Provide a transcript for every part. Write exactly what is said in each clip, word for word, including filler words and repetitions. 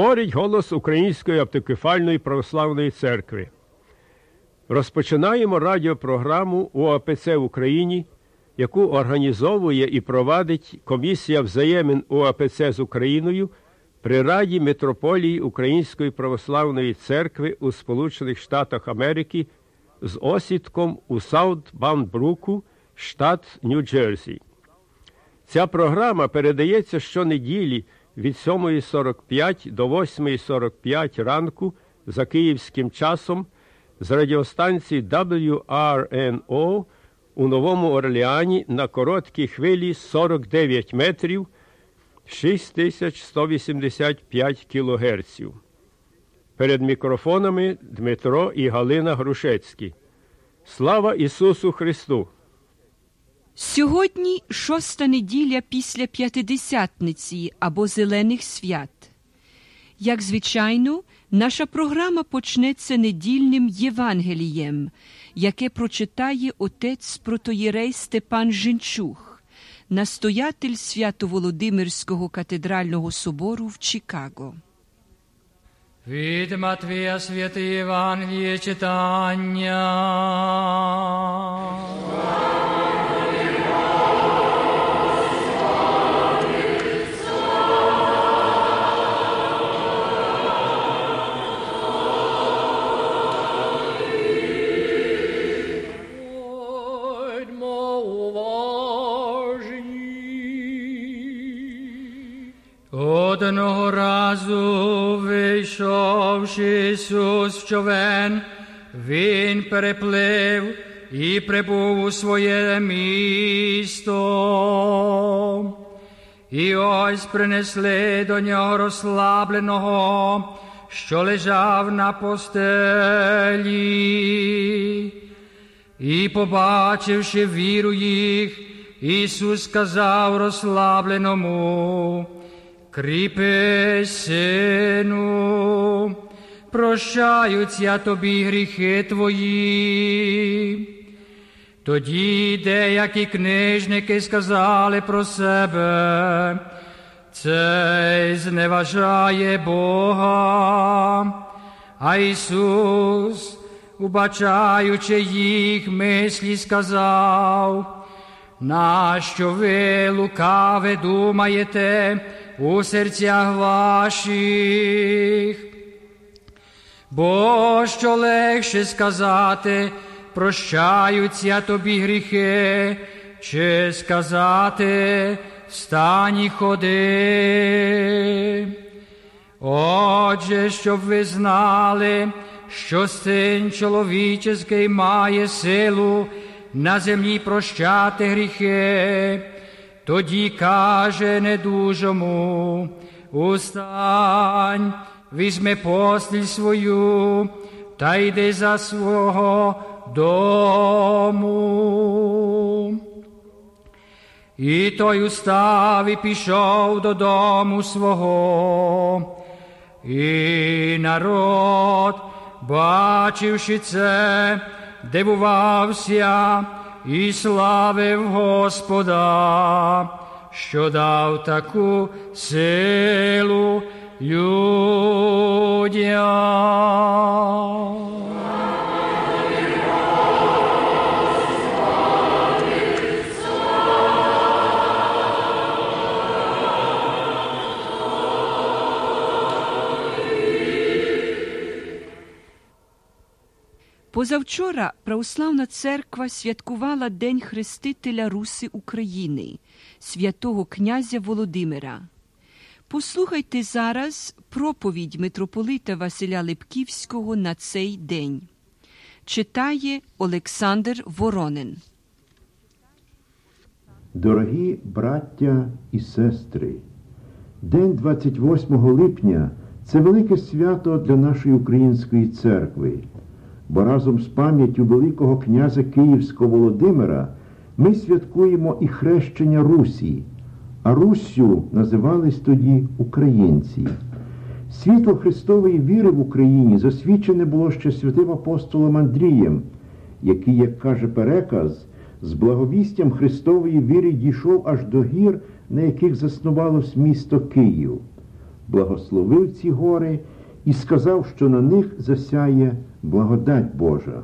Говорить голос Української автокефальної православної церкви. Розпочинаємо радіопрограму УАПЦ в Україні, яку організовує і провадить Комісія взаємин УАПЦ з Україною при Раді Митрополії Української православної церкви у Сполучених Штатах Америки з осідком у Саут-Банд-Бруку, штат Нью-Джерсі. Ця програма передається щонеділі від сьомої сорок п'ять до восьмої сорок п'ять ранку за київським часом з радіостанції дабл ю ар ен о у Новому Орлеані на короткій хвилі сорок дев'ять метрів, шість тисяч сто вісімдесят п'ять кілогерців. Перед мікрофонами Дмитро і Галина Грушецькі. Слава Ісусу Христу! Сьогодні шоста неділя після П'ятидесятниці або Зелених свят. Як звичайно, наша програма почнеться недільним Євангелієм, яке прочитає отець протоєрей Степан Жемчуг, настоятель Свято-Володимирського катедрального собору в Чикаго. Від Матвія святе Євангеліє читання. Одного разу, вийшовши Ісус в човен, Він переплив і прибув у своє місто. І ось принесли до нього розслабленого, що лежав на постелі. І, побачивши віру їх, Ісус сказав розслабленому: «Кріпи, сину, прощаються тобі гріхи твої». Тоді деякі книжники сказали про себе: «Цей зневажає Бога». А Ісус, убачаючи їх мислі, сказав: «Нащо ви лукаве думаєте у серцях ваших? Бо що легше сказати, прощаються тобі гріхи, чи сказати, встань і ходи? Отже, щоб ви знали, що Син чоловічий має силу на землі прощати гріхи, тоді каже недужому: устань, візьми постіль свою та йди за свого дому. І той устав і пішов додому свого. І народ, бачивши це, дивувався і славив Господа, що дав таку силу людям. Позавчора Православна Церква святкувала День Хрестителя Руси України, святого князя Володимира. Послухайте зараз проповідь митрополита Василя Липківського на цей день. Читає Олександр Воронин. Дорогі браття і сестри, День двадцять восьмого липня – це велике свято для нашої української церкви, бо разом з пам'яттю великого князя Київського Володимира ми святкуємо і хрещення Русі, а Руссю називались тоді українці. Світло Христової віри в Україні засвідчене було ще святим апостолом Андрієм, який, як каже переказ, з благовістям Христової віри дійшов аж до гір, на яких заснувалось місто Київ. благословив ці гори і сказав, що на них засяє благодать Божа.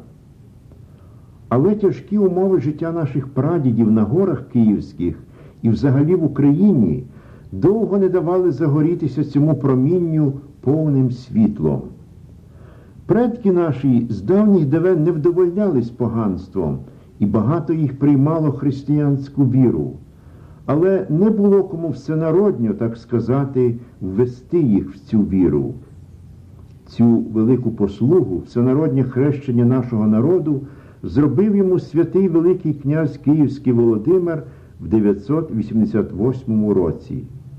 Але тяжкі умови життя наших прадідів на горах київських і взагалі в Україні довго не давали загорітися цьому промінню повним світлом. Предки наші з давніх давен не вдовольнялись поганством, і багато їх приймало християнську віру. Але не було кому всенародньо, так сказати, ввести їх в цю віру. Цю велику послугу, всенароднє хрещення нашого народу, зробив йому святий великий князь Київський Володимир в дев'ятсот вісімдесят восьмому році.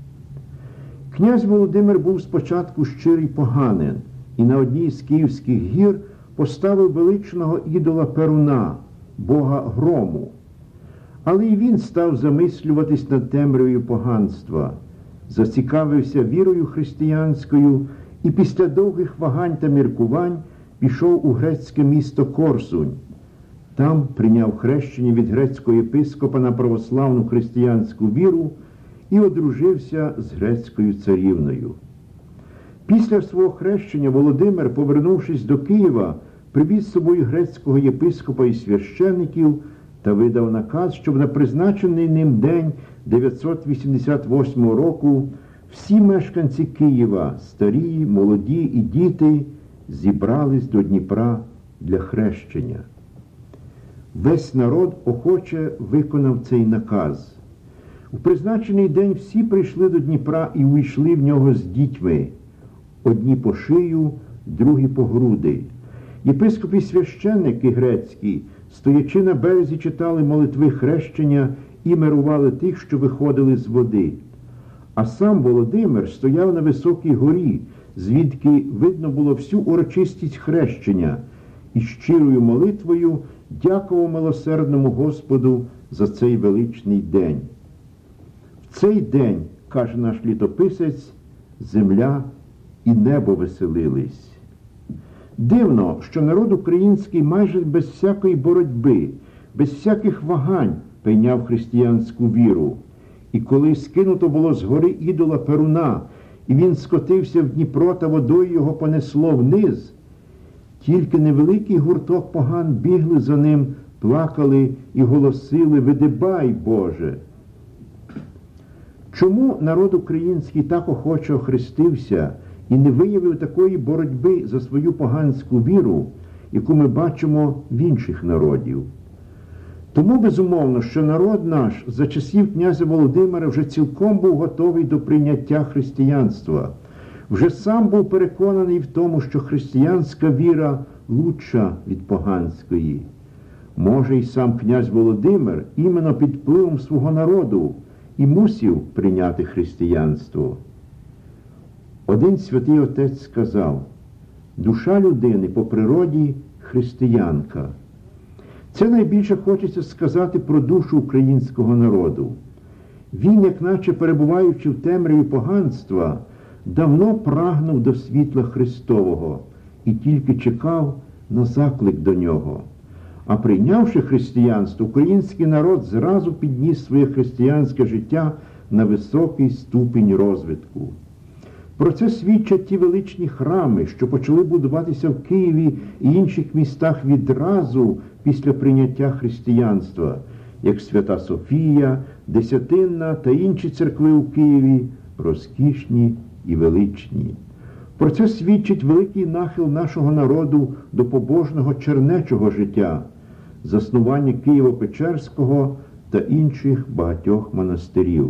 Князь Володимир був спочатку щирий поганин і на одній з київських гір поставив величного ідола Перуна, бога грому. Але й він став замислюватись над темрявою поганства, зацікавився вірою християнською і після довгих вагань та міркувань пішов у грецьке місто Корсунь. Там прийняв хрещення від грецького єпископа на православну християнську віру і одружився з грецькою царівною. Після свого хрещення Володимир, повернувшись до Києва, привіз з собою грецького єпископа і священиків та видав наказ, щоб на призначений ним день дев'ятсот вісімдесят восьмого року всі мешканці Києва, старі, молоді і діти, зібрались до Дніпра для хрещення. Весь народ охоче виконав цей наказ. У призначений день всі прийшли до Дніпра і увійшли в нього з дітьми. Одні по шию, другі по груди. Єпископ і священники грецькі, стоячи на березі, читали молитви хрещення і мирували тих, що виходили з води. А сам Володимир стояв на високій горі, звідки видно було всю урочистість хрещення, і щирою молитвою дякував милосердному Господу за цей величний день. В цей день, каже наш літописець, земля і небо веселились. Дивно, що народ український майже без всякої боротьби, без всяких вагань прийняв християнську віру. І коли скинуто було з гори ідола Перуна, і він скотився в Дніпро та водою його понесло вниз, тільки невеликий гурток поган бігли за ним, плакали і голосили: «Видибай, Боже!». Чому народ український так охоче охрестився і не виявив такої боротьби за свою поганську віру, яку ми бачимо в інших народів? Тому, безумовно, що народ наш за часів князя Володимира вже цілком був готовий до прийняття християнства, вже сам був переконаний в тому, що християнська віра лучша від поганської. Може, й сам князь Володимир іменно під впливом свого народу і мусив прийняти християнство. Один святий отець сказав: «Душа людини по природі християнка». Це найбільше хочеться сказати про душу українського народу. Він, як наче перебуваючи в темряві поганства, давно прагнув до світла Христового і тільки чекав на заклик до нього. А прийнявши християнство, український народ зразу підніс своє християнське життя на високий ступінь розвитку. Про це свідчать ті величні храми, що почали будуватися в Києві і інших містах відразу після прийняття християнства, як Свята Софія, Десятинна та інші церкви у Києві, розкішні і величні. Про це свідчить великий нахил нашого народу до побожного чернечого життя, заснування Києво-Печерського та інших багатьох монастирів.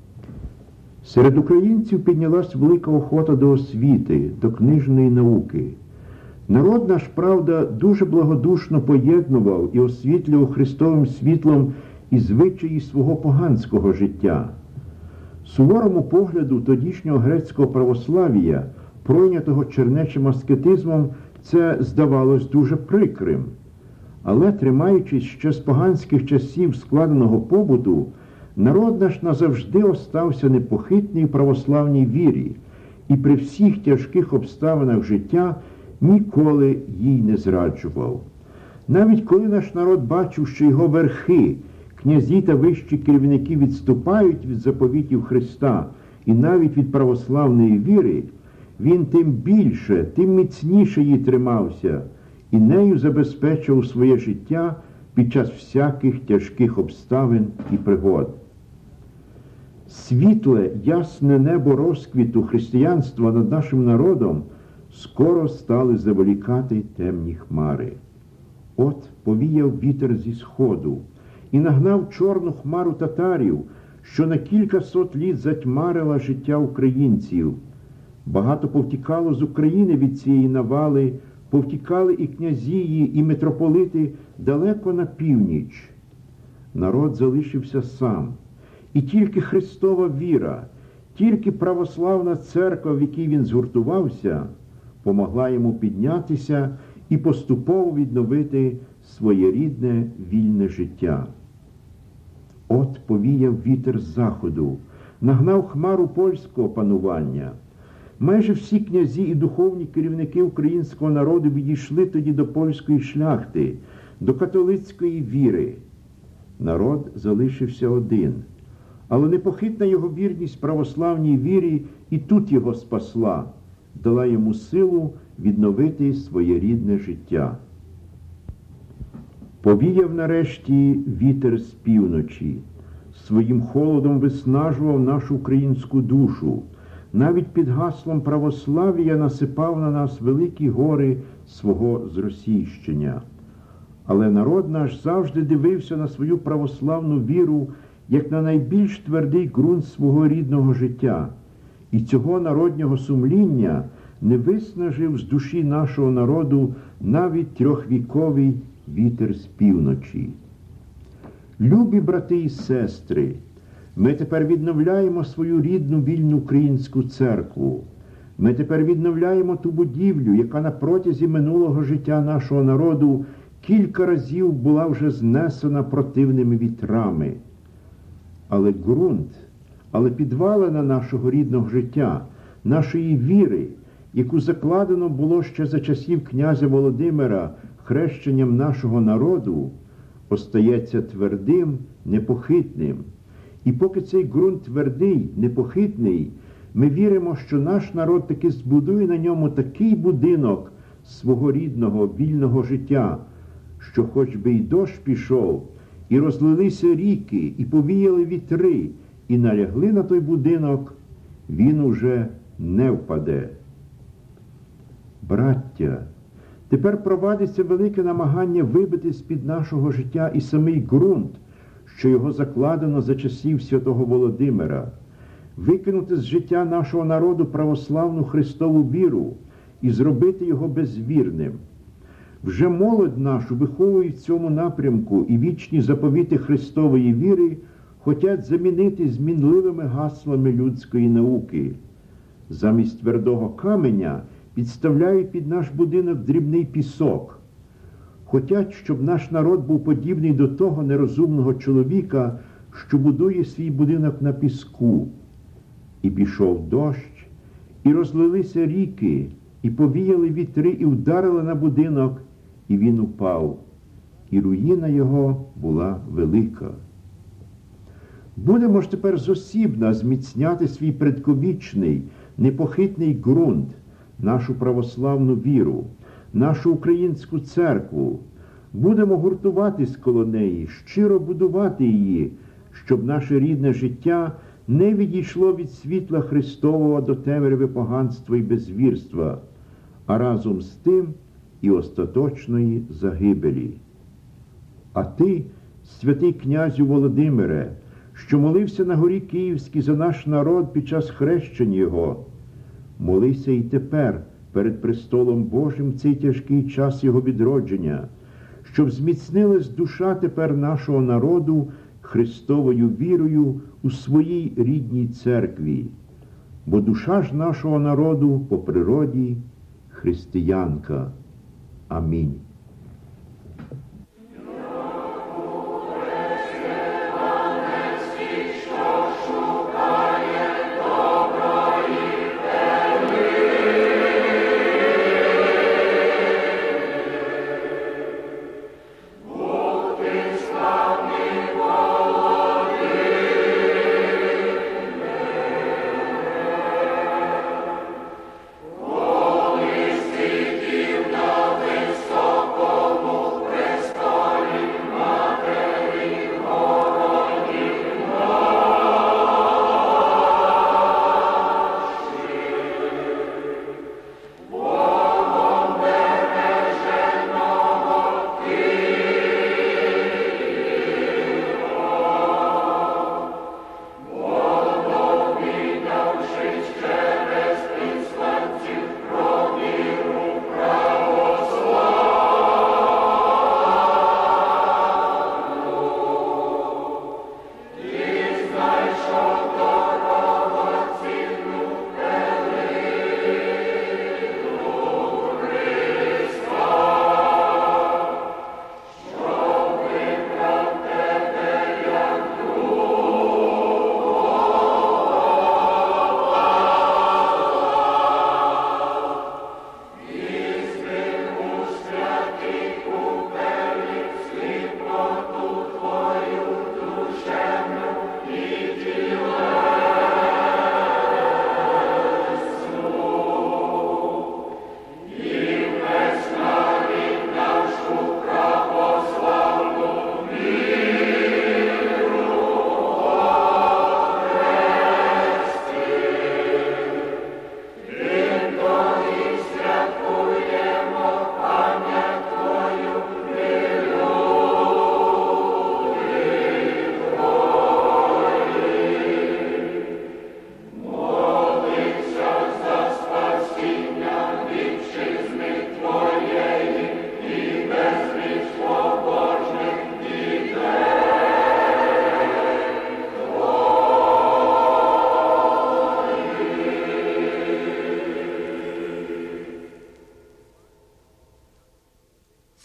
Серед українців піднялась велика охота до освіти, до книжної науки. Народ наш, правда, дуже благодушно поєднував і освітлював Христовим світлом і звичаї свого поганського життя. Суворому погляду тодішнього грецького православ'я, пройнятого чернечим аскетизмом, це здавалось дуже прикрим. Але, тримаючись ще з поганських часів складеного побуту, народ наш назавжди остався непохитний в православній вірі і при всіх тяжких обставинах життя ніколи їй не зраджував. Навіть коли наш народ бачив, що його верхи, князі та вищі керівники відступають від заповітів Христа і навіть від православної віри, він тим більше, тим міцніше її тримався і нею забезпечив своє життя під час всяких тяжких обставин і пригод. Світле, ясне небо розквіту християнства над нашим народом скоро стали заволікати темні хмари. От повіяв вітер зі сходу і нагнав чорну хмару татарів, що на кілька сот літ затьмарила життя українців. Багато повтікало з України від цієї навали, повтікали і князії, і митрополити далеко на північ. Народ залишився сам. І тільки Христова віра, тільки православна церква, в якій він згуртувався, помогла йому піднятися і поступово відновити своє рідне вільне життя. От повіяв вітер з заходу, нагнав хмару польського панування. Майже всі князі і духовні керівники українського народу відійшли тоді до польської шляхти, до католицької віри. Народ залишився один, але непохитна його вірність православній вірі і тут його спасла, дала йому силу відновити своє рідне життя. Повіяв нарешті вітер з півночі, своїм холодом виснажував нашу українську душу, навіть під гаслом православ'я насипав на нас великі гори свого зросійщення. Але народ наш завжди дивився на свою православну віру як на найбільш твердий ґрунт свого рідного життя. І цього народнього сумління не виснажив з душі нашого народу навіть трьохвіковий вітер з півночі. Любі брати і сестри, ми тепер відновляємо свою рідну вільну українську церкву. Ми тепер відновляємо ту будівлю, яка на протязі минулого життя нашого народу кілька разів була вже знесена противними вітрами. Але ґрунт, але підвалина нашого рідного життя, нашої віри, яку закладено було ще за часів князя Володимира хрещенням нашого народу, остається твердим, непохитним. І поки цей ґрунт твердий, непохитний, ми віримо, що наш народ таки збудує на ньому такий будинок свого рідного, вільного життя, що хоч би й дощ пішов, і розлилися ріки, і повіяли вітри, і налягли на той будинок, він уже не впаде. Браття, тепер провадиться велике намагання вибити з-під нашого життя і самий ґрунт, що його закладено за часів святого Володимира, викинути з життя нашого народу православну Христову віру і зробити його безвірним. Вже молодь нашу виховують в цьому напрямку, і вічні заповіти Христової віри хотять замінити змінливими гаслами людської науки. Замість твердого каменя підставляють під наш будинок дрібний пісок. Хотять, щоб наш народ був подібний до того нерозумного чоловіка, що будує свій будинок на піску. І пішов дощ, і розлилися ріки, і повіяли вітри, і вдарили на будинок, і він упав. І руїна його була велика. Будемо ж тепер зосібна зміцняти свій предковічний, непохитний ґрунт, нашу православну віру, нашу українську церкву. Будемо гуртуватись коло неї, щиро будувати її, щоб наше рідне життя не відійшло від світла Христового до темряви поганства і безвірства, а разом з тим і остаточної загибелі. А ти, святий князю Володимире, що молився на горі Київській за наш народ під час хрещення його, молися і тепер перед престолом Божим в цей тяжкий час його відродження, щоб зміцнилась душа тепер нашого народу Христовою вірою у своїй рідній церкві. Бо душа ж нашого народу по природі християнка. Амінь.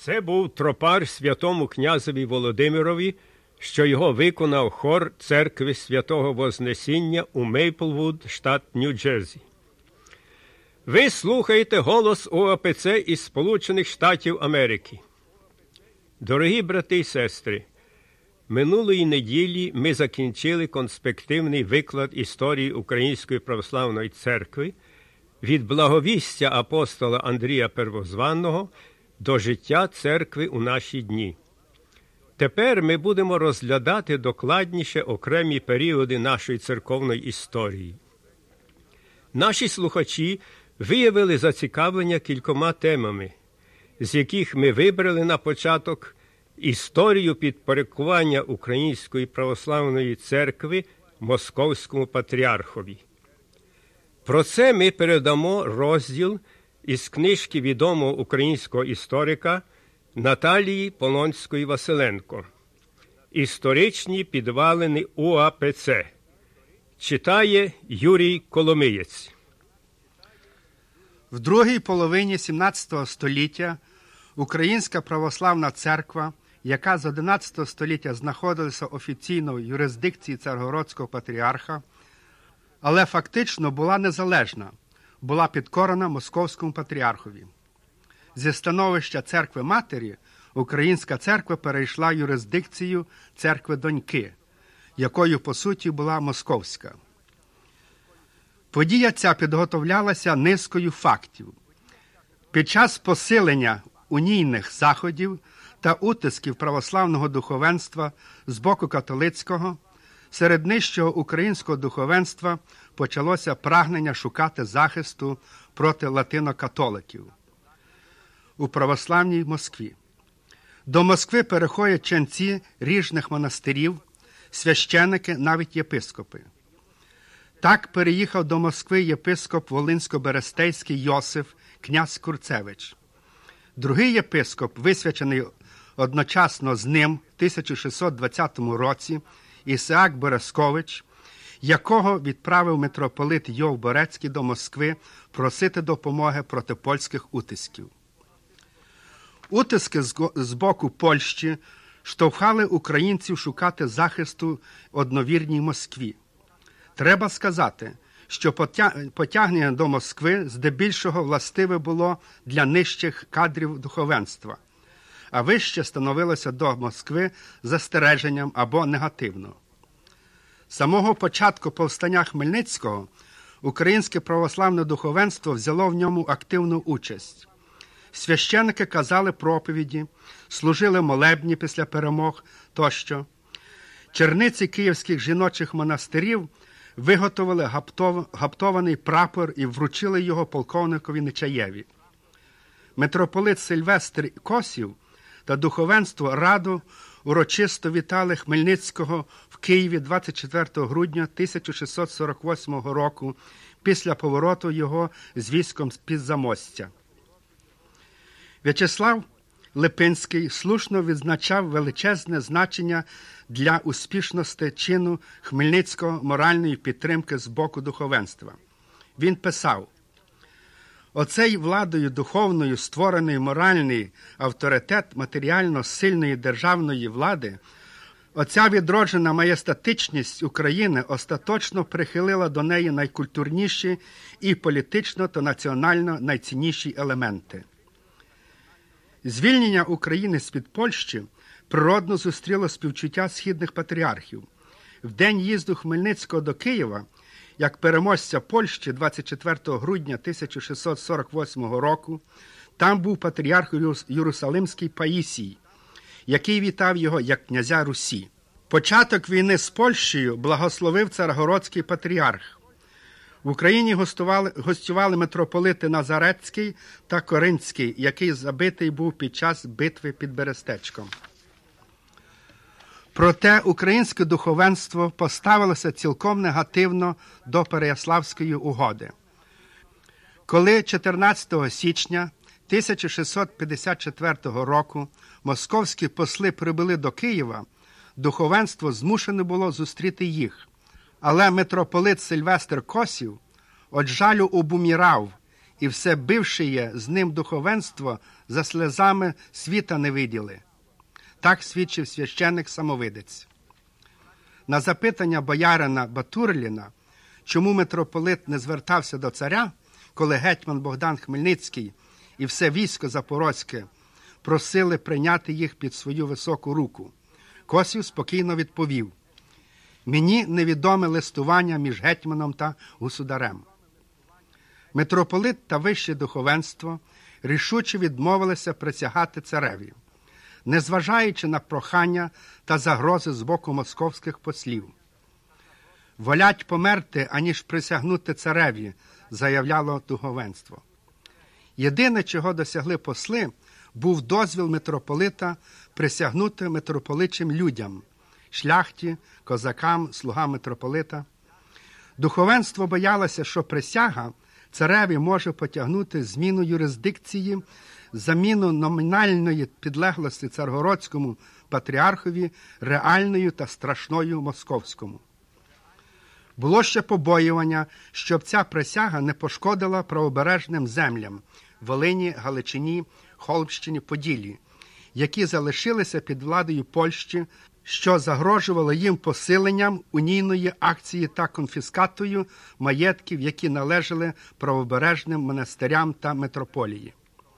Це був тропар святому князеві Володимирові, що його виконав хор церкви Святого Вознесіння у Мейплвуд, штат Нью-Джерсі. Ви слухаєте голос УАПЦ із Сполучених Штатів Америки. Дорогі брати і сестри, минулої неділі ми закінчили конспективний виклад історії Української Православної Церкви від благовістя апостола Андрія Первозванного до життя церкви у наші дні. Тепер ми будемо розглядати докладніше окремі періоди нашої церковної історії. Наші слухачі виявили зацікавлення кількома темами, з яких ми вибрали на початок історію підпорядкування Української Православної Церкви Московському патріархові. Про це ми передамо розділ із книжки відомого українського історика Наталії Полонської-Василенко «Історичні підвалини УАПЦ». Читає Юрій Коломиєць. В другій половині сімнадцятого століття Українська Православна Церква, яка з одинадцятого століття знаходилася офіційно в юрисдикції Царгородського патріарха, але фактично була незалежна, була підкорена Московському патріархові. Зі становища церкви-матері Українська церква перейшла в юрисдикцію церкви-доньки, якою, по суті, була Московська. Подія ця підготовлялася низкою фактів. Під час посилення унійних заходів та утисків православного духовенства з боку католицького, серед нижчого українського духовенства почалося прагнення шукати захисту проти латинокатоликів у православній Москві. До Москви переходять ченці різних монастирів, священики, навіть єпископи. Так переїхав до Москви єпископ Волинсько-Берестейський Йосиф, князь Курцевич. Другий єпископ, висвячений одночасно з ним в тисяча шістсот двадцятому році, Ісаак Березкович, якого відправив митрополит Йов Борецький до Москви просити допомоги проти польських утисків. Утиски з боку Польщі штовхали українців шукати захисту одновірній Москві. Треба сказати, що потягнення до Москви здебільшого властиве було для нижчих кадрів духовенства, а вище становилося до Москви застереженням або негативно. З самого початку повстання Хмельницького українське православне духовенство взяло в ньому активну участь. Священники казали проповіді, служили молебні після перемог тощо. Черниці київських жіночих монастирів виготовили гаптов... гаптований прапор і вручили його полковникові Нечаєві. Митрополит Сильвестр Косів та духовенство Раду урочисто вітали Хмельницького в Києві двадцять четвертого грудня тисяча шістсот сорок восьмого року після повороту його з військом з-під Замостя. В'ячеслав Липинський слушно відзначав величезне значення для успішності чину Хмельницького моральної підтримки з боку духовенства. Він писав: «Оцей владою духовною створений моральний авторитет матеріально сильної державної влади, оця відроджена маєстатичність України остаточно прихилила до неї найкультурніші і політично та національно найцінніші елементи». Звільнення України з-під Польщі природно зустріло співчуття східних патріархів. В день їзду Хмельницького до Києва, як переможця Польщі двадцять четвертого грудня тисяча шістсот сорок восьмого року, там був патріарх Єрусалимський Паїсій, який вітав його як князя Русі. Початок війни з Польщею благословив Царгородський патріарх. В Україні гостювали, гостювали митрополити Назарецький та Коринський, який забитий був під час битви під Берестечком. Проте українське духовенство поставилося цілком негативно до Переяславської угоди. Коли чотирнадцятого січня тисяча шістсот п'ятдесят четвертого року московські посли прибули до Києва, духовенство змушене було зустріти їх. Але митрополит Сильвестр Косів от жалю обумірав і все бившеє з ним духовенство за слезами світа не виділи. Так свідчив священник-самовидець. На запитання боярина Батурліна, чому митрополит не звертався до царя, коли гетьман Богдан Хмельницький і все військо Запорозьке просили прийняти їх під свою високу руку, Косів спокійно відповів: «Мені невідоме листування між гетьманом та государем». Митрополит та вище духовенство рішуче відмовилися присягати цареві, незважаючи на прохання та загрози з боку московських послів. «Волять померти, аніж присягнути цареві», заявляло духовенство. Єдине, чого досягли посли, був дозвіл митрополита присягнути митрополичим людям – шляхті, козакам, слугам митрополита. Духовенство боялося, що присяга цареві може потягнути зміну юрисдикції, заміну номінальної підлеглості царгородському патріархові реальною та страшною московському. Було ще побоювання, щоб ця присяга не пошкодила правобережним землям – Волині, Галичині, Холмщині, Поділлі, які залишилися під владою Польщі, що загрожувало їм посиленням унійної акції та конфіскатою маєтків, які належали правобережним монастирям та митрополії.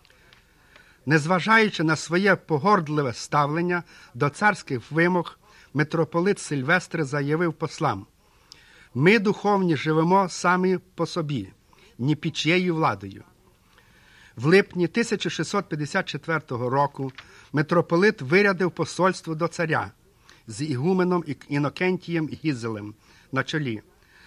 Незважаючи на своє погордливе ставлення до царських вимог, митрополит Сильвестр заявив послам: «Ми, духовні, живемо самі по собі, ні під чиєю владою». В липні тисяча шістсот п'ятдесят четвертого року митрополит вирядив посольство до царя з ігуменом Інокентієм Гізелем на чолі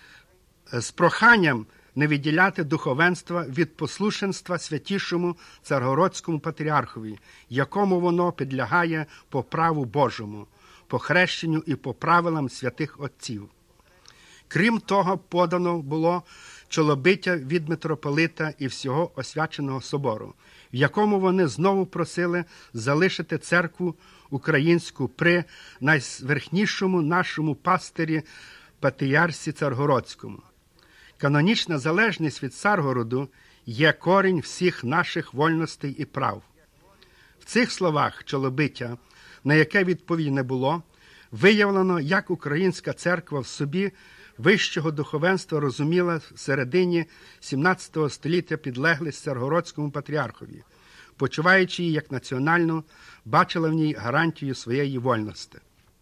з проханням не відділяти духовенства від послушенства святішому царгородському патріархові, якому воно підлягає по праву Божому, по хрещенню і по правилам святих отців. Крім того, подано було чолобиття від митрополита і всього освяченого собору, в якому вони знову просили залишити церкву українську при найверхнішому нашому пастирі патріарсі Царгородському. Канонічна залежність від Царгороду є корінь всіх наших вольностей і прав. В цих словах чолобиття, на яке відповіді не було, виявлено, як українська церква в собі вищого духовенства розуміла в середині сімнадцятого століття підлеглість Царгородському патріархові, почуваючи її як національну, бачила в ній гарантію своєї вольності.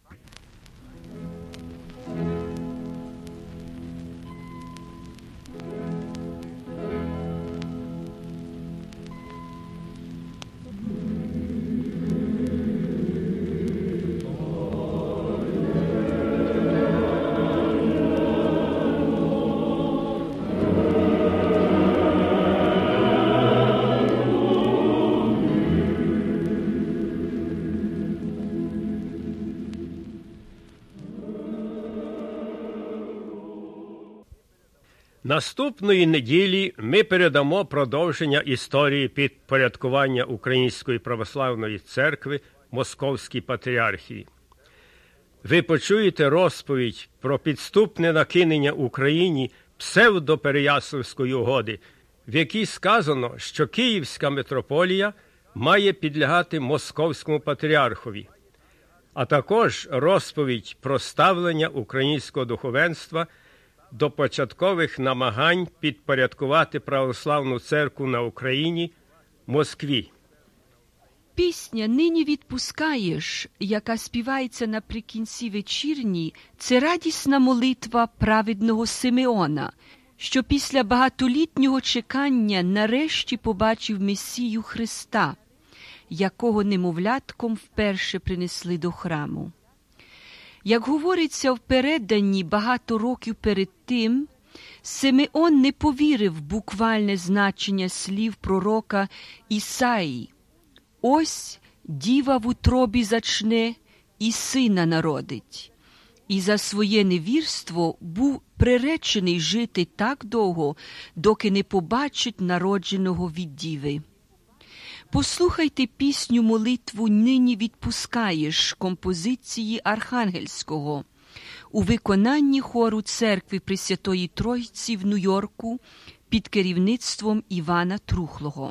Наступної неділі ми передамо продовження історії підпорядкування Української православної церкви Московській патріархії. Ви почуєте розповідь про підступне накинення Україні псевдопереяславської угоди, в якій сказано, що Київська митрополія має підлягати Московському патріархові, а також розповідь про ставлення українського духовенства до початкових намагань підпорядкувати православну церкву на Україні Москві. Пісня «Нині відпускаєш», яка співається наприкінці вечірні, це радісна молитва праведного Симеона, що після багатолітнього чекання нарешті побачив Месію Христа, якого немовлятком вперше принесли до храму. Як говориться в переданні багато років перед тим, Симеон не повірив в буквальне значення слів пророка Ісаї: «Ось діва в утробі зачне і сина народить». І за своє невірство був приречений жити так довго, доки не побачить народженого від діви. Послухайте пісню «Молитву нині відпускаєш» композиції Архангельського у виконанні хору Церкви Пресвятої Тройці в Нью-Йорку під керівництвом Івана Трухлого.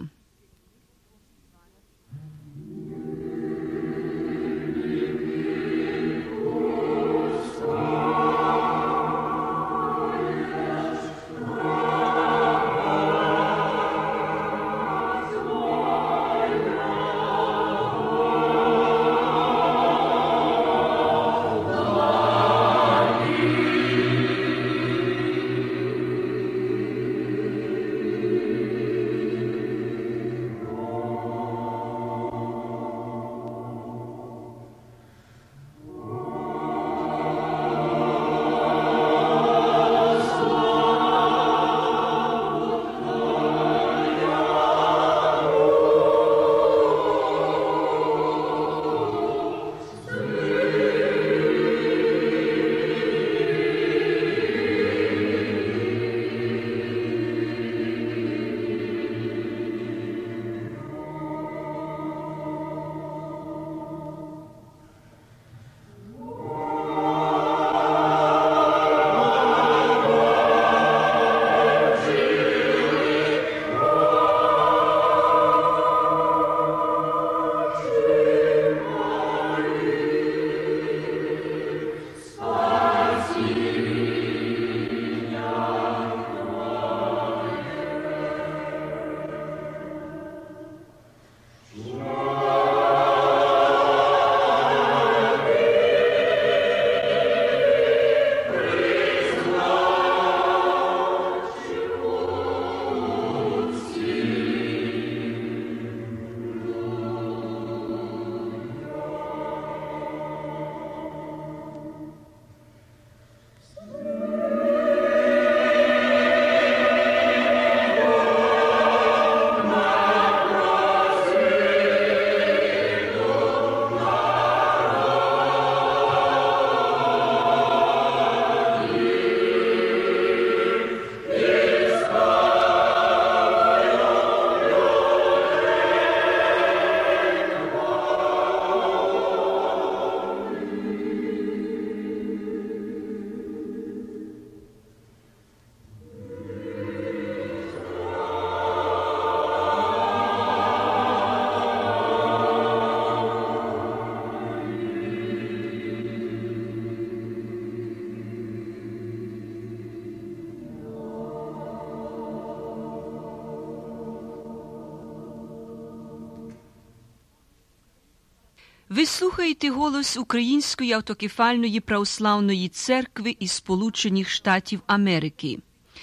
Ви слухаєте голос Української автокефальної православної церкви із Сполучених Штатів Америки.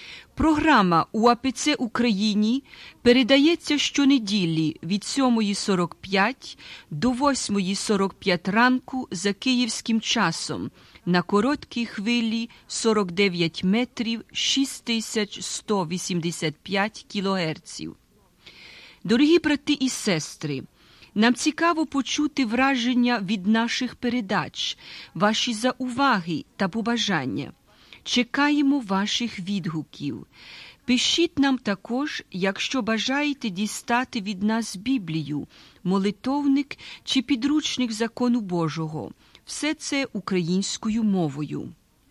Програма УАПЦ Україні передається щонеділі від сьомої сорок п'ять до восьмої сорок п'ять ранку за київським часом на короткій хвилі сорок дев'ять метрів шість тисяч сто вісімдесят п'ять кілогерців. Дорогі брати і сестри, нам цікаво почути враження від наших передач, ваші зауваги та побажання. Чекаємо ваших відгуків. Пишіть нам також, якщо бажаєте дістати від нас Біблію, молитовник чи підручник Закону Божого. Все це українською мовою.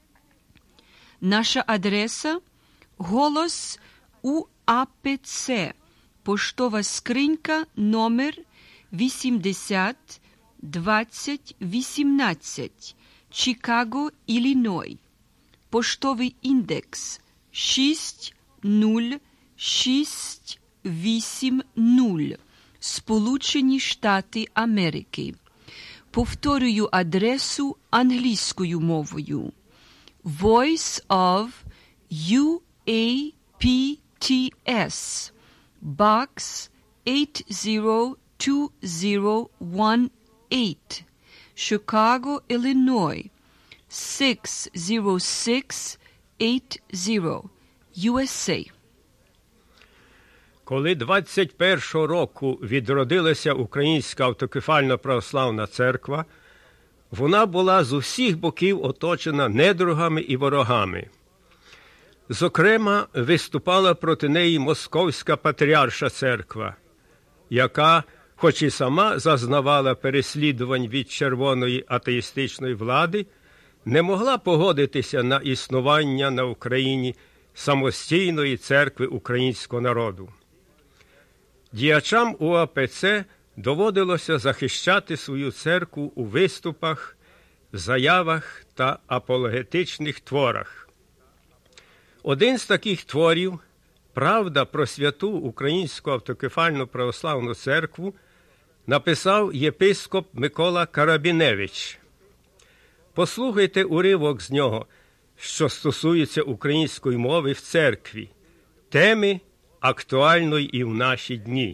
Наша адреса – Голос УАПЦ, поштова скринька номер вісімдесят двадцять вісімнадцять, Чикаго, Ілліной. Поштовий індекс шість нуль шість вісім нуль, Сполучені Штати Америки. Повторюю адресу англійською мовою. Voice of ю ей пі ті ес, Box eight zero two zero one eight, Chicago, Illinois six zero six eight zero, ю ес ей. Коли двадцять першого року відродилася Українська автокефальна православна церква, вона була з усіх боків оточена недругами і ворогами. Зокрема, виступала проти неї Московська патріарша церква, яка, хоч і сама зазнавала переслідувань від червоної атеїстичної влади, не могла погодитися на існування на Україні самостійної церкви українського народу. Діячам УАПЦ доводилося захищати свою церкву у виступах, заявах та апологетичних творах. Один з таких творів «Правда про святу Українську автокефальну православну церкву» написав єпископ Микола Карабіневич. Послухайте уривок з нього, що стосується української мови в церкві, теми актуальної і в наші дні.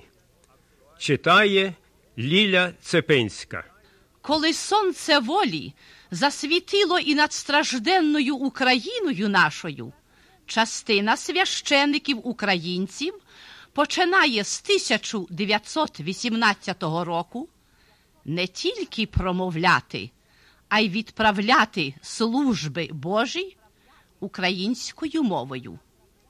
Читає Ліля Цепинська. Коли сонце волі засвітило і над стражденною Україною нашою, частина священиків-українців починає з тисяча дев'ятсот вісімнадцятого року не тільки промовляти, а й відправляти служби Божі українською мовою.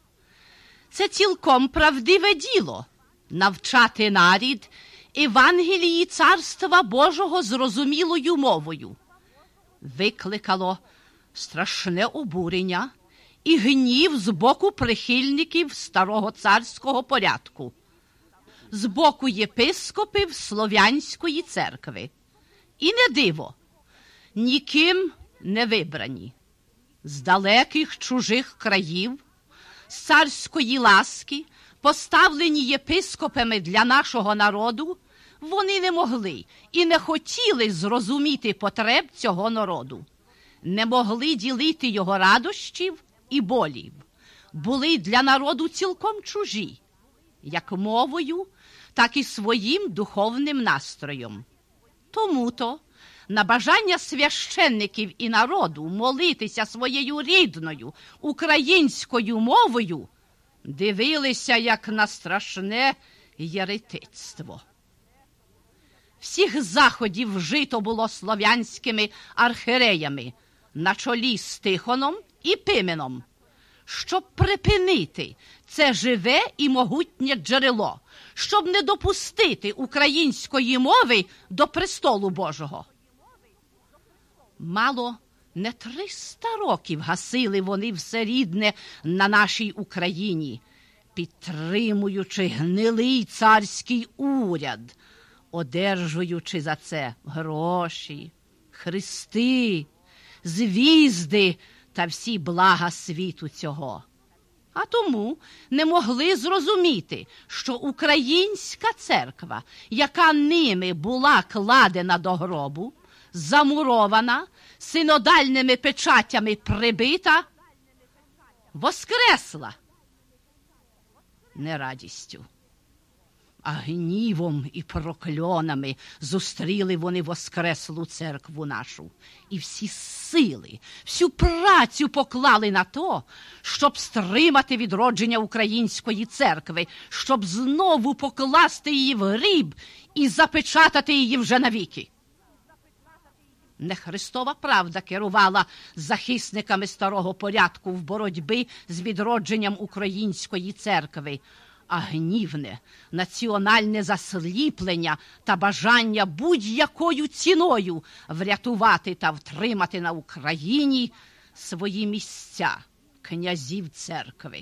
Це цілком правдиве діло – навчати нарід Евангелії Царства Божого зрозумілою мовою. Викликало страшне обурення і гнів з боку прихильників старого царського порядку, з боку єпископів Слов'янської церкви. І не диво, ніким не вибрані. З далеких чужих країв, з царської ласки, поставлені єпископами для нашого народу, вони не могли і не хотіли зрозуміти потреб цього народу, не могли ділити його радощів і болів, були для народу цілком чужі, як мовою, так і своїм духовним настроєм. Тому-то на бажання священників і народу молитися своєю рідною українською мовою дивилися як на страшне єретицтво. Всіх заходів вжито було слов'янськими архиереями на чолі з Тихоном і Пименом, щоб припинити це живе і могутнє джерело, щоб не допустити української мови до престолу Божого. Мало не триста років гасили вони все рідне на нашій Україні, підтримуючи гнилий царський уряд, одержуючи за це гроші, хрести, звізди та всі блага світу цього. А тому не могли зрозуміти, що українська церква, яка ними була кладена до гробу, замурована, синодальними печатями прибита, воскресла не радістю, а гнівом і прокльонами зустріли вони воскреслу церкву нашу. І всі сили, всю працю поклали на то, щоб стримати відродження української церкви, щоб знову покласти її в гріб і запечатати її вже навіки. Не Христова правда керувала захисниками старого порядку в боротьбі з відродженням української церкви, а гнівне, національне засліплення та бажання будь-якою ціною врятувати та втримати на Україні свої місця князів церкви.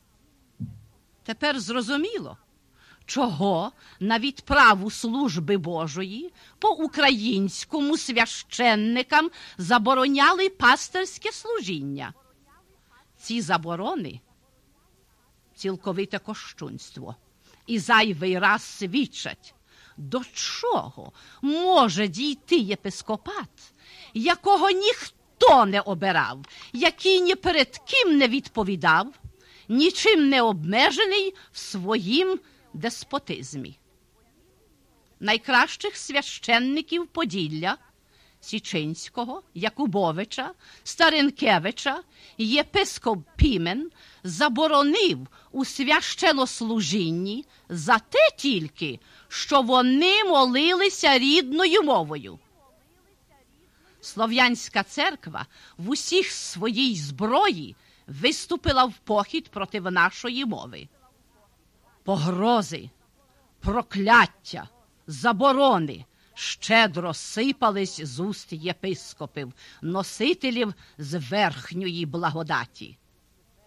Тепер зрозуміло, чого на відправу служби Божої по-українському священникам забороняли пастирське служіння. Ці заборони – цілковите кощунство. І зайвий раз свідчать, до чого може дійти єпископат, якого ніхто не обирав, який ні перед ким не відповідав, нічим не обмежений в своїм деспотизмі. Найкращих священників Поділля – Січинського, Якубовича, Старенкевича, єпископ Пімен заборонив у священнослужінні за те тільки, що вони молилися рідною мовою. Слов'янська церква в усіх своїй зброї виступила в похід проти нашої мови. Погрози, прокляття, заборони щедро сипались з уст єпископів, носителів з верхньої благодаті.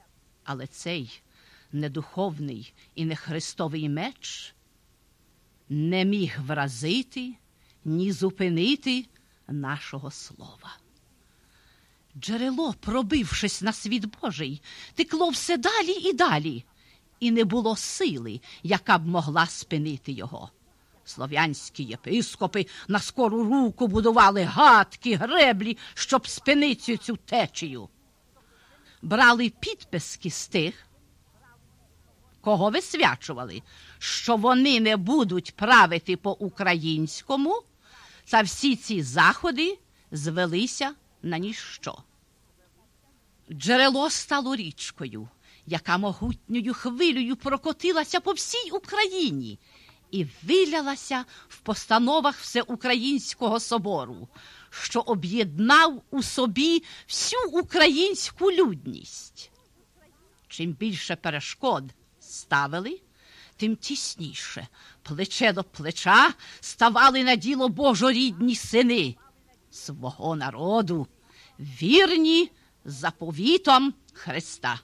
Але цей недуховний і нехристовий меч не міг вразити, ні зупинити нашого слова. Джерело, пробившись на світ Божий, текло все далі і далі, і не було сили, яка б могла спинити його. Слов'янські єпископи на скору руку будували гадки, греблі, щоб спинити цю течію. Брали підписки з тих, кого висвячували, що вони не будуть правити по-українському, та всі ці заходи звелися на ніщо. Джерело стало річкою, яка могутньою хвилею прокотилася по всій Україні і вилялася в постановах Всеукраїнського собору, що об'єднав у собі всю українську людність. Чим більше перешкод ставили, тим тісніше, плече до плеча, ставали на діло божорідні сини свого народу, вірні заповітом Христа.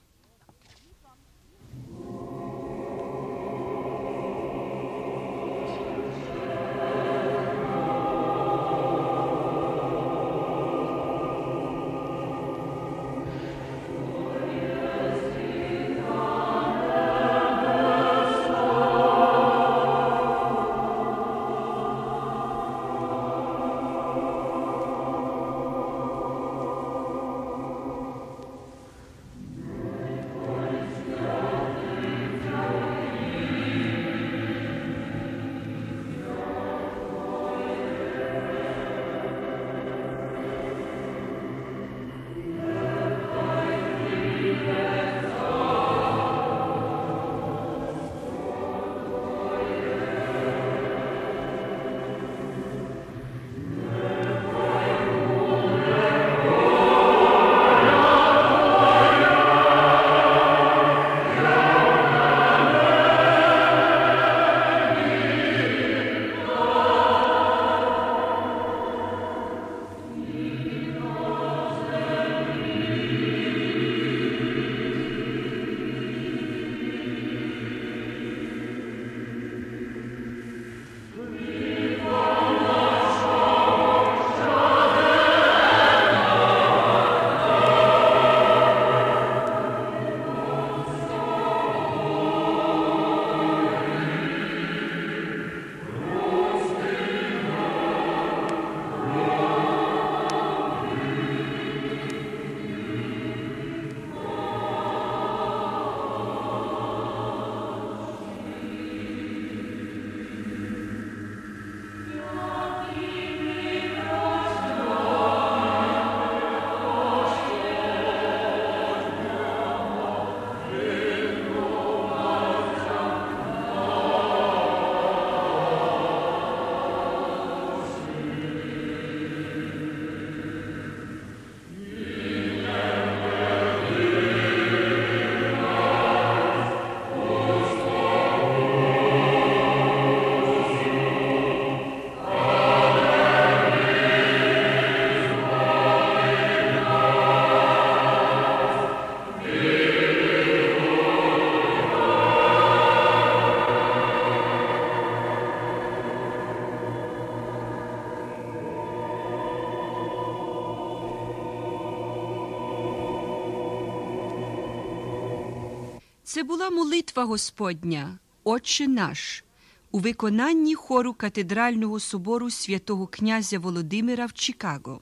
Це була молитва Господня, «Отче наш», у виконанні хору Катедрального собору святого князя Володимира в Чикаго.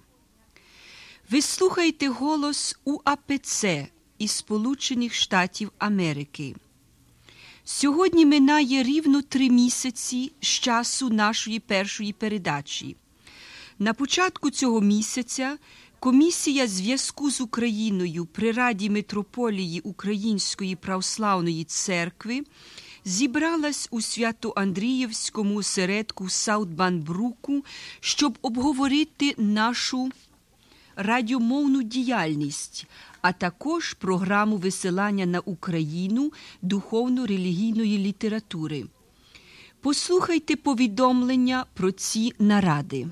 Ви слухаєте голос У А Пе Це із Сполучених Штатів Америки. Сьогодні минає рівно три місяці з часу нашої першої передачі. На початку цього місяця Комісія зв'язку з Україною при Раді Митрополії Української Православної Церкви зібралась у Свято-Андріївському осередку Саут-Банбруку, щоб обговорити нашу радіомовну діяльність, а також програму висилання на Україну духовно-релігійної літератури. Послухайте повідомлення про ці наради.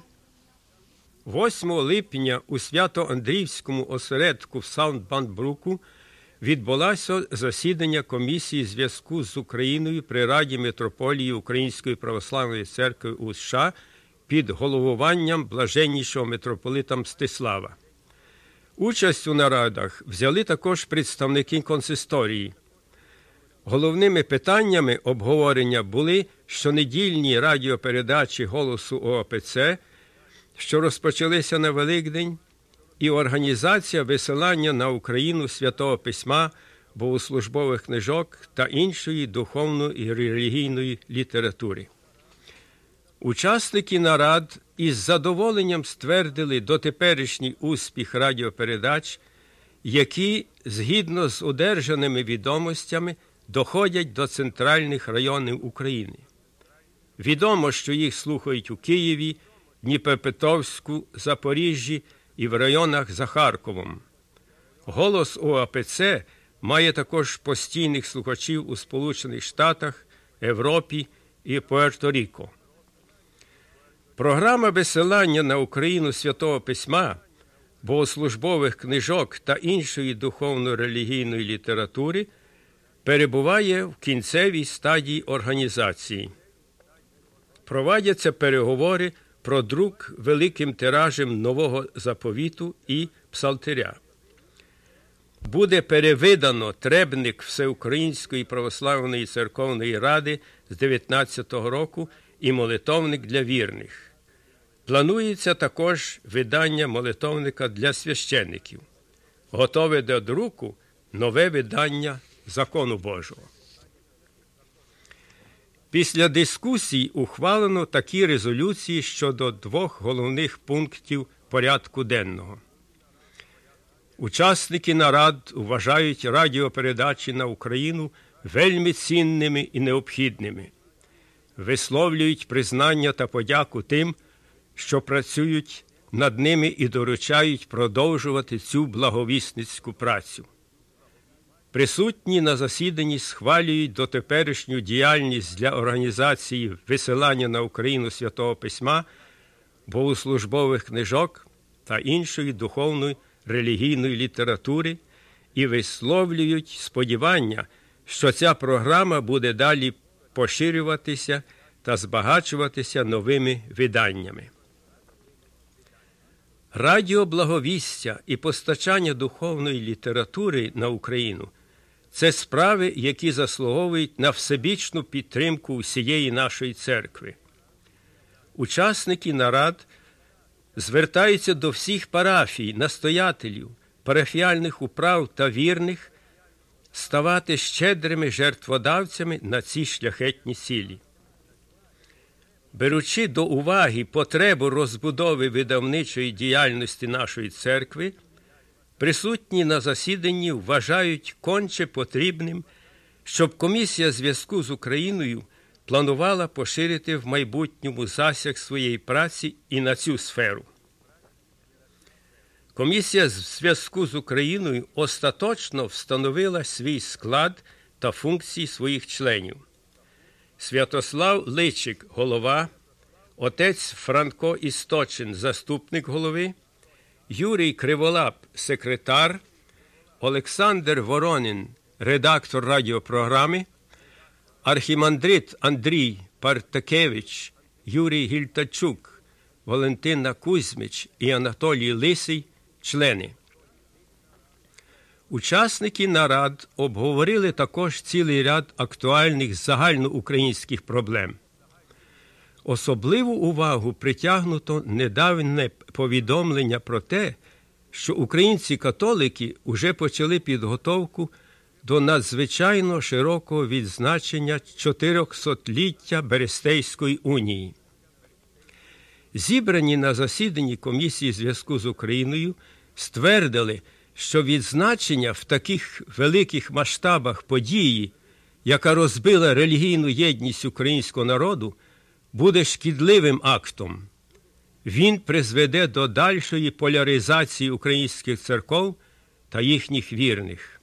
восьмого липня у Свято-Андріївському осередку в Саут-Банбруку відбулося засідання комісії зв'язку з Україною при Раді митрополії Української православної церкви у США під головуванням блаженнішого митрополита Мстислава. Участь у нарадах взяли також представники консисторії. Головними питаннями обговорення були щонедільні радіопередачі «Голосу ОАПЦ», що розпочалися на Великдень, і організація висилання на Україну Святого Письма, богослужбових книжок та іншої духовної і релігійної літератури. Учасники нарад із задоволенням ствердили дотеперішній успіх радіопередач, які, згідно з одержаними відомостями, доходять до центральних районів України. Відомо, що їх слухають у Києві, Дніпропетровську, Запоріжжі і в районах за Харковом. «Голос ОАПЦ» має також постійних слухачів у Сполучених Штатах, Європі і Пуерто-Ріко. Програма висилання на Україну Святого Письма, богослужбових книжок та іншої духовно-релігійної літератури перебуває в кінцевій стадії організації. Проводяться переговори про друк великим тиражем Нового Заповіту і Псалтиря. Буде перевидано требник Всеукраїнської православної церковної ради з дев'ятнадцятого року і молитовник для вірних. Планується також видання молитовника для священиків. Готове до друку нове видання Закону Божого. Після дискусій ухвалено такі резолюції щодо двох головних пунктів порядку денного. Учасники нарад вважають радіопередачі на Україну вельми цінними і необхідними. Висловлюють признання та подяку тим, що працюють над ними і доручають продовжувати цю благовісницьку працю. Присутні на засіданні схвалюють дотеперішню діяльність для організації висилання на Україну Святого Письма, богослужбових книжок та іншої духовної релігійної літератури і висловлюють сподівання, що ця програма буде далі поширюватися та збагачуватися новими виданнями. Радіоблаговістя і постачання духовної літератури на Україну – це справи, які заслуговують на всебічну підтримку усієї нашої церкви. Учасники нарад звертаються до всіх парафій, настоятелів, парафіальних управ та вірних ставати щедрими жертводавцями на ці шляхетні цілі. Беручи до уваги потребу розбудови видавничої діяльності нашої церкви, присутні на засіданні вважають конче потрібним, щоб комісія зв'язку з Україною планувала поширити в майбутньому засяг своєї праці і на цю сферу. Комісія зв'язку з Україною остаточно встановила свій склад та функції своїх членів. Святослав Личик – голова, отець Франко Істочин – заступник голови, Юрій Криволап – секретар, Олександр Воронін – редактор радіопрограми, архімандрит Андрій Партакевич, Юрій Гільтачук, Валентина Кузьмич і Анатолій Лисий – члени. Учасники нарад обговорили також цілий ряд актуальних загальноукраїнських проблем. Особливу увагу притягнуто недавнє повідомлення про те, що українці-католики уже почали підготовку до надзвичайно широкого відзначення чотирьохсотліття Берестейської унії. Зібрані на засіданні комісії зв'язку з Україною ствердили, що відзначення в таких великих масштабах події, яка розбила релігійну єдність українського народу, буде шкідливим актом. Він призведе до дальшої поляризації українських церков та їхніх вірних.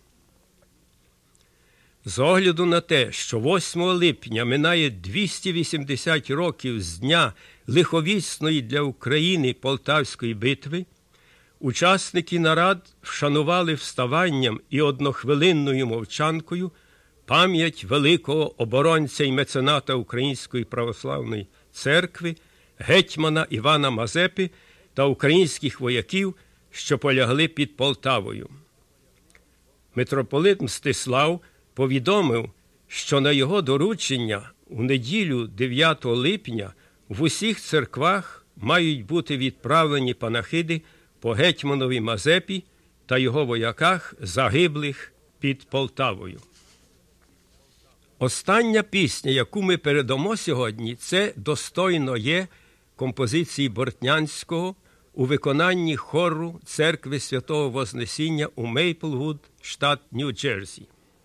З огляду на те, що восьмого липня минає двісті вісімдесят років з дня лиховісної для України Полтавської битви, Учасники нарад вшанували вставанням і однохвилинною мовчанкою пам'ять великого оборонця і мецената Української православної церкви, гетьмана Івана Мазепи та українських вояків, що полягли під Полтавою. Митрополит Мстислав повідомив, що на його доручення у неділю дев'ятого липня в усіх церквах мають бути відправлені панахиди по гетьманові Мазепі та його вояках, загиблих під Полтавою. Остання пісня, яку ми передамо сьогодні, це «Достойно є» композиції Бортнянського у виконанні хору Церкви Святого Вознесіння у Мейплвуд, штат Нью-Джерсі.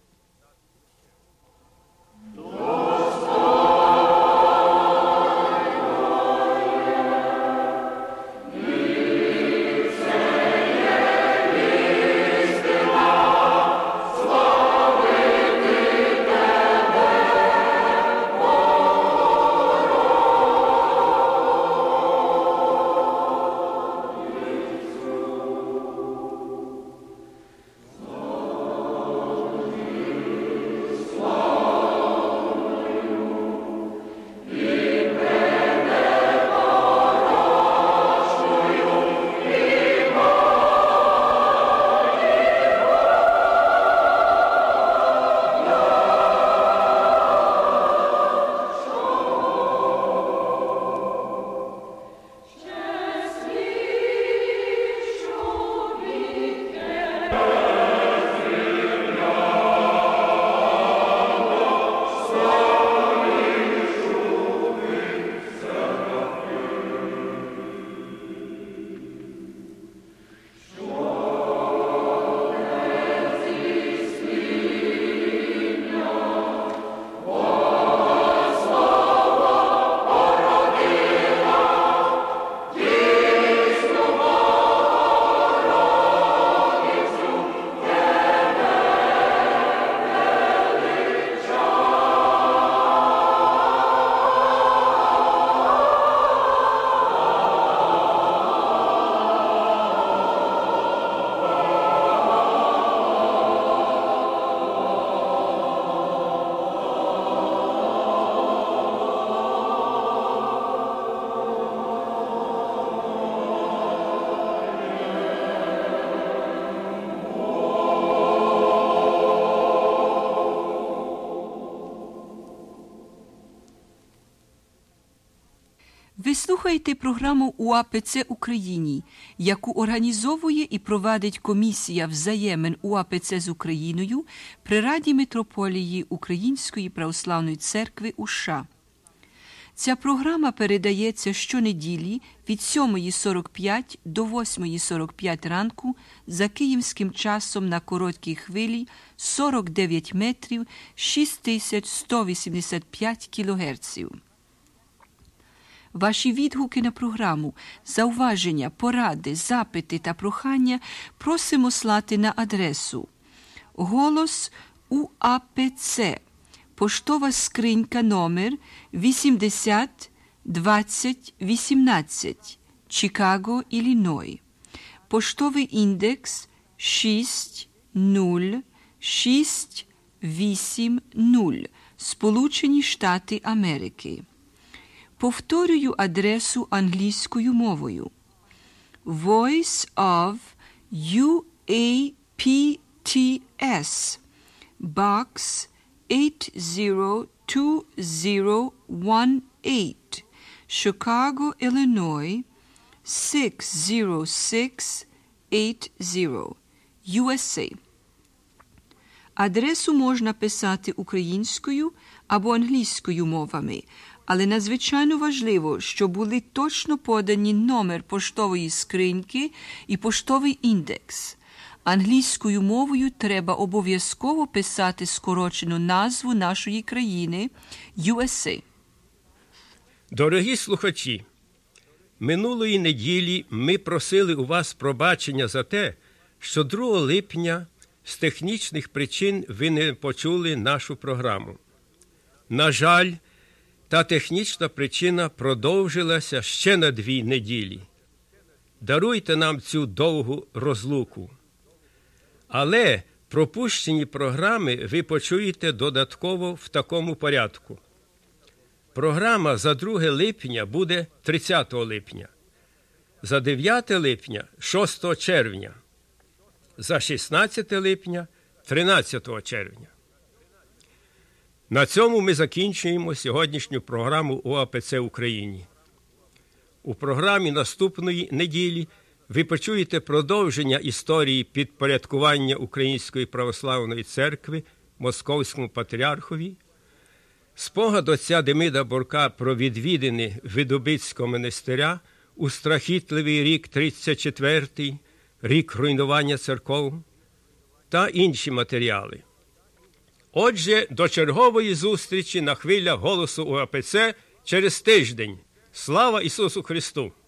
Ви слухаєте програму УАПЦ Україні, яку організовує і провадить Комісія взаємин УАПЦ з Україною при Раді Митрополії Української православної церкви у США. Ця програма передається щонеділі від сьомої сорок п'ять до восьмої сорок п'ять ранку за київським часом на короткій хвилі сорок дев'ять метрів шість тисяч сто вісімдесят п'ять кілогерців. Ваші відгуки на програму, зауваження, поради, запити та прохання просимо слати на адресу «Голос УАПЦ», поштова скринька номер вісімдесят двадцять вісімнадцять, Чикаго, Ілліной. Поштовий індекс шість нуль шість вісім нуль, Сполучені Штати Америки. Повторюю адресу англійською мовою. Voice of ю ей пі ті ес, Box eight zero two zero one eight, Chicago, Illinois six zero six eight zero, ю ес ей. Адресу можна писати українською або англійською мовами, але надзвичайно важливо, щоб були точно подані номер поштової скриньки і поштовий індекс. Англійською мовою треба обов'язково писати скорочену назву нашої країни – ю ес ей. Дорогі слухачі, минулої неділі ми просили у вас пробачення за те, що другого липня з технічних причин ви не почули нашу програму. На жаль, та технічна причина продовжилася ще на дві неділі. даруйте нам цю довгу розлуку. Але пропущені програми ви почуєте додатково в такому порядку. Програма за друге липня буде тридцятого липня, за дев'яте липня – шостого червня, за шістнадцяте липня – тринадцятого червня. На цьому ми закінчуємо сьогоднішню програму УАПЦ Україні. У програмі наступної неділі ви почуєте продовження історії підпорядкування Української православної церкви Московському патріархові, спогад отця Демида Борка про відвідини Видобицького монастиря у страхітливий рік тридцять четвертий, рік руйнування церков, та інші матеріали. Отже, до чергової зустрічі на хвилях голосу УАПЦ через тиждень. Слава Ісусу Христу!